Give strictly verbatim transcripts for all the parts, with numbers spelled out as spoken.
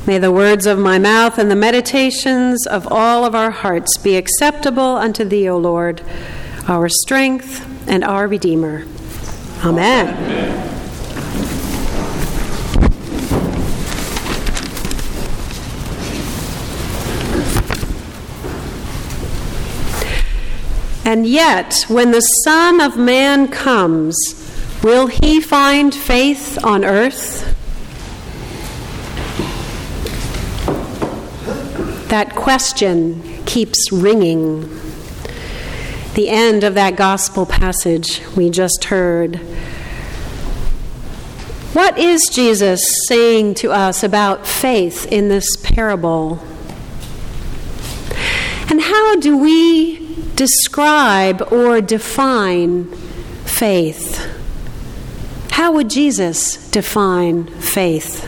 May the words of my mouth and the meditations of all of our hearts be acceptable unto thee, O Lord, our strength and our Redeemer. Amen. Amen. And yet, when the Son of Man comes, will he find faith on earth? That question keeps ringing. The end of that gospel passage we just heard. What is Jesus saying to us about faith in this parable? And how do we describe or define faith? How would Jesus define faith?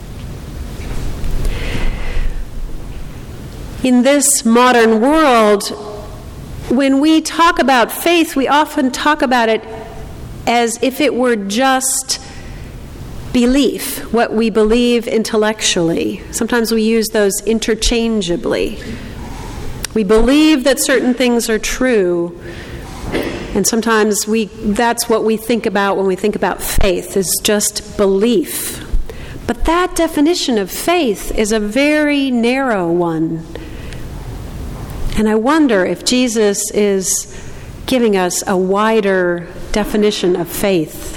In this modern world, when we talk about faith, we often talk about it as if it were just belief, what we believe intellectually. Sometimes we use those interchangeably. We believe that certain things are true, and sometimes we that's what we think about when we think about faith, is just belief. But that definition of faith is a very narrow one. And I wonder if Jesus is giving us a wider definition of faith.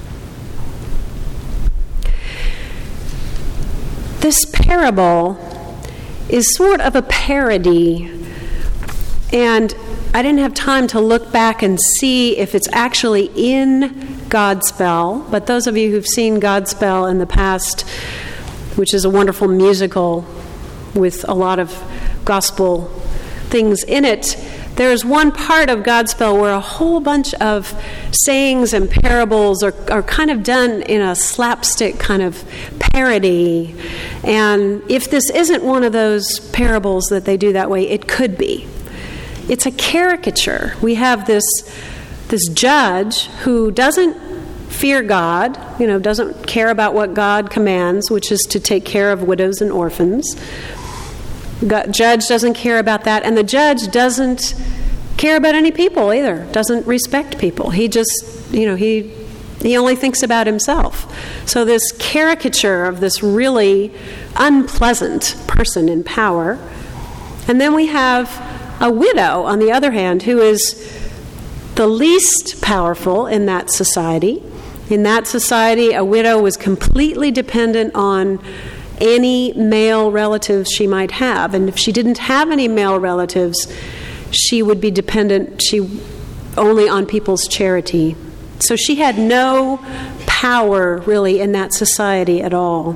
This parable is sort of a parody, and I didn't have time to look back and see if it's actually in Godspell, but those of you who've seen Godspell in the past, which is a wonderful musical with a lot of gospel things in it, there's one part of Godspell where a whole bunch of sayings and parables are, are kind of done in a slapstick kind of parody. And if this isn't one of those parables that they do that way, it could be. It's a caricature. We have this this judge who doesn't fear God, you know, doesn't care about what God commands, which is to take care of widows and orphans. God, judge doesn't care about that, and the judge doesn't care about any people either, doesn't respect people. He just, you know, he he only thinks about himself. So this caricature of this really unpleasant person in power. And then we have a widow, on the other hand, who is the least powerful in that society. In that society, a widow was completely dependent on any male relatives she might have. And if she didn't have any male relatives, she would be dependent she only on people's charity. So she had no power really in that society at all.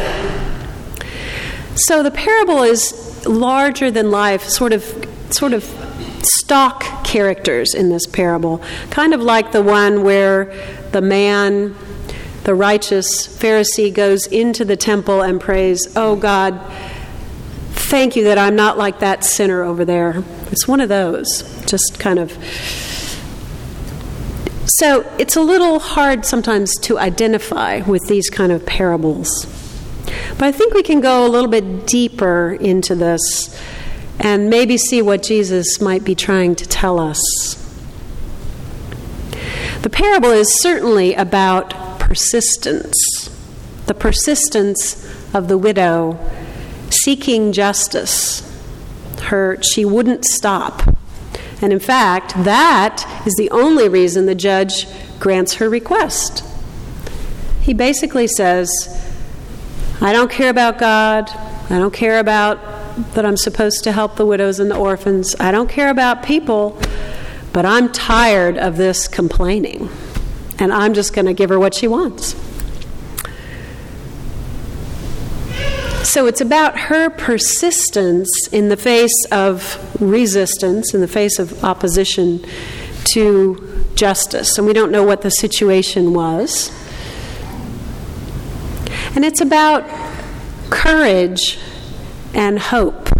So the parable is larger than life, sort of sort of stock characters in this parable, kind of like the one where the man, the righteous Pharisee, goes into the temple and prays, "Oh God, thank you that I'm not like that sinner over there." It's one of those, just kind of. So it's a little hard sometimes to identify with these kind of parables. But I think we can go a little bit deeper into this and maybe see what Jesus might be trying to tell us. The parable is certainly about persistence, the persistence of the widow seeking justice. Her, she wouldn't stop. And in fact, that is the only reason the judge grants her request. He basically says, I don't care about God. I don't care about that I'm supposed to help the widows and the orphans. I don't care about people, but I'm tired of this complaining. And I'm just going to give her what she wants. So it's about her persistence in the face of resistance, in the face of opposition to justice. And we don't know what the situation was. And it's about courage and hope.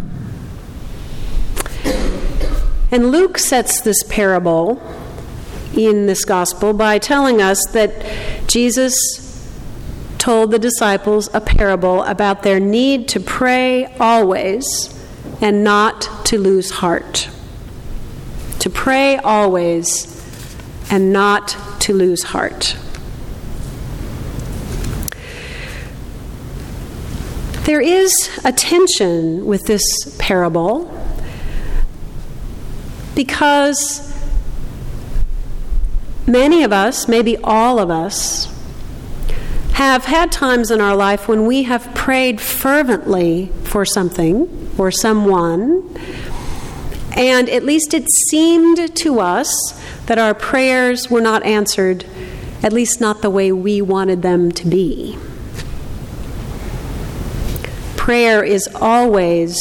And Luke sets this parable in this gospel by telling us that Jesus told the disciples a parable about their need to pray always and not to lose heart. To pray always and not to lose heart. There is a tension with this parable because many of us, maybe all of us, have had times in our life when we have prayed fervently for something or someone, and at least it seemed to us that our prayers were not answered, at least not the way we wanted them to be. Prayer is always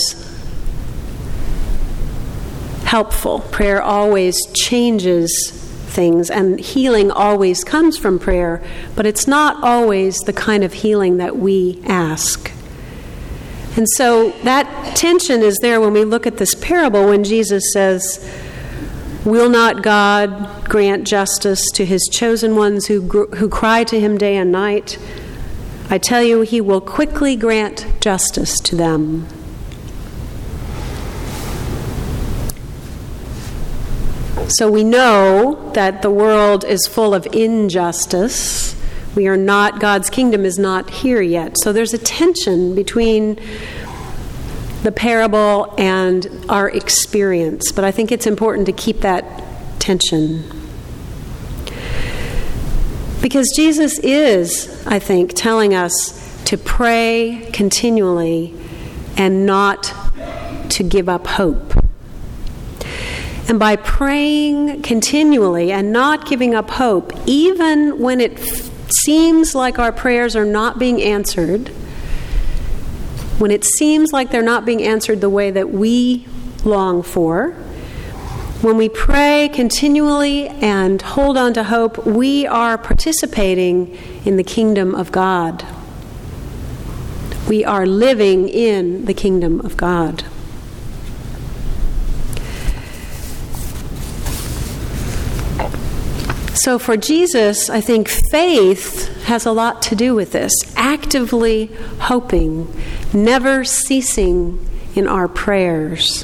helpful. Prayer always changes things, and healing always comes from prayer, but it's not always the kind of healing that we ask. And so that tension is there when we look at this parable when Jesus says, "Will not God grant justice to his chosen ones who gr- who cry to him day and night? I tell you, he will quickly grant justice to them." So we know that the world is full of injustice. We are not, God's kingdom is not here yet. So there's a tension between the parable and our experience. But I think it's important to keep that tension. Because Jesus is, I think, telling us to pray continually and not to give up hope. And by praying continually and not giving up hope, even when it f- seems like our prayers are not being answered, when it seems like they're not being answered the way that we long for, when we pray continually and hold on to hope, we are participating in the kingdom of God. We are living in the kingdom of God. So for Jesus, I think faith has a lot to do with this. Actively hoping, never ceasing in our prayers.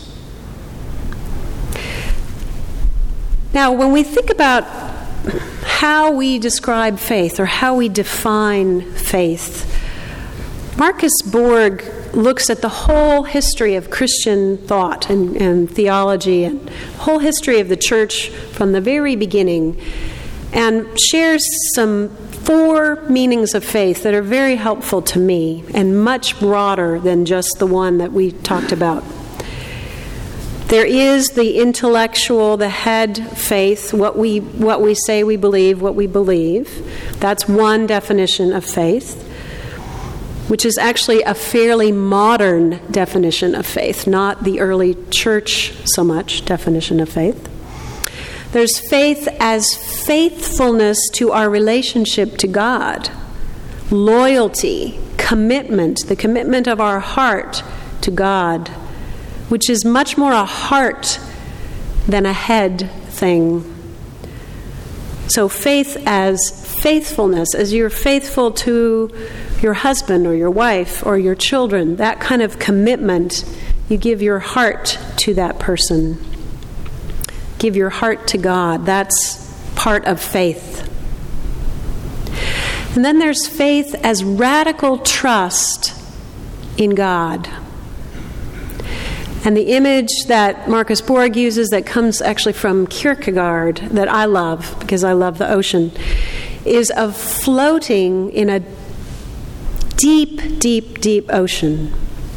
Now, when we think about how we describe faith or how we define faith, Marcus Borg looks at the whole history of Christian thought and, and theology and the whole history of the church from the very beginning, and shares some four meanings of faith that are very helpful to me and much broader than just the one that we talked about. There is the intellectual, the head faith, what we what we say we believe, what we believe. That's one definition of faith, which is actually a fairly modern definition of faith, not the early church so much definition of faith. There's faith as faithfulness to our relationship to God, loyalty, commitment, the commitment of our heart to God, which is much more a heart than a head thing. So faith as faithfulness, as you're faithful to your husband or your wife or your children, that kind of commitment, you give your heart to that person. Give your heart to God. That's part of faith. And then there's faith as radical trust in God. And the image that Marcus Borg uses that comes actually from Kierkegaard, that I love because I love the ocean, is of floating in a deep, deep, deep ocean.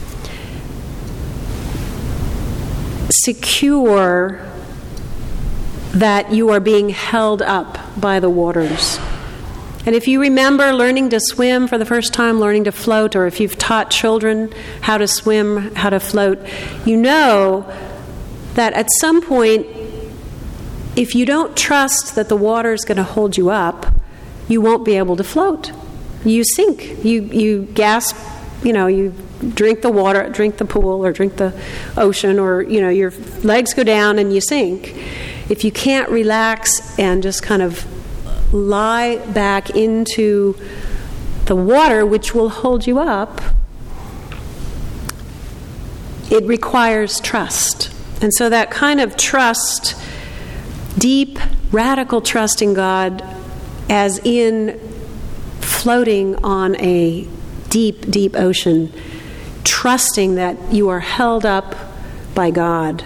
Secure that you are being held up by the waters. And if you remember learning to swim for the first time, learning to float, or if you've taught children how to swim, how to float, you know that at some point, if you don't trust that the water is going to hold you up, you won't be able to float. You sink. You you gasp, you know, you drink the water, drink the pool, or drink the ocean, or, you know, your legs go down and you sink. If you can't relax and just kind of lie back into the water which will hold you up, it requires trust. And so that kind of trust, deep, radical trust in God, as in floating on a deep, deep ocean, trusting that you are held up by God.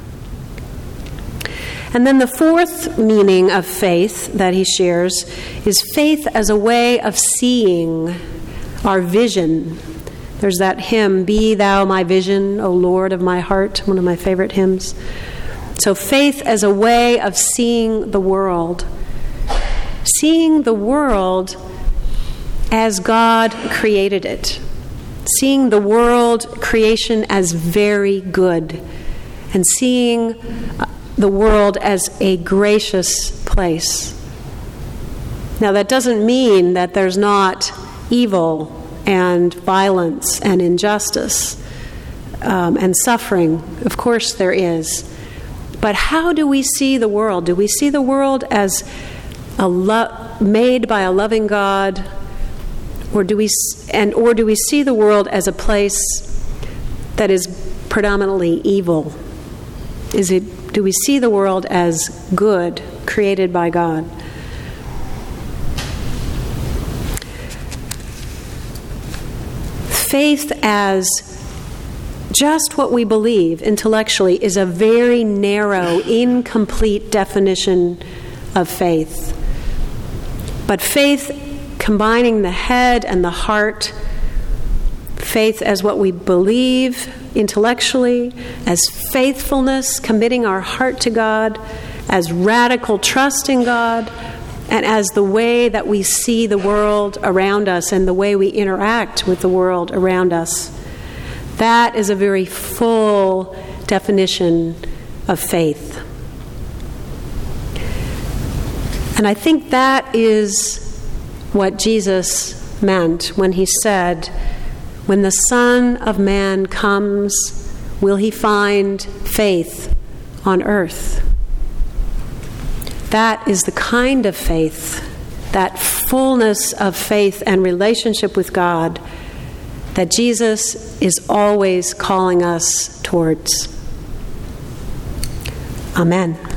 And then the fourth meaning of faith that he shares is faith as a way of seeing our vision. There's that hymn, "Be Thou My Vision, O Lord of my heart," one of my favorite hymns. So faith as a way of seeing the world. Seeing the world as God created it. Seeing the world creation as very good. And seeing the world as a gracious place. Now that doesn't mean that there's not evil and violence and injustice um, and suffering. Of course there is. But how do we see the world? Do we see the world as a lo- made by a loving God, or do we and or do we see the world as a place that is predominantly evil? Is it? Do we see the world as good, created by God? Faith as just what we believe intellectually is a very narrow, incomplete definition of faith. But faith combining the head and the heart, faith as what we believe intellectually, as faithfulness, committing our heart to God, as radical trust in God, and as the way that we see the world around us and the way we interact with the world around us. That is a very full definition of faith. And I think that is what Jesus meant when he said, "When the Son of Man comes, will he find faith on earth?" That is the kind of faith, that fullness of faith and relationship with God that Jesus is always calling us towards. Amen.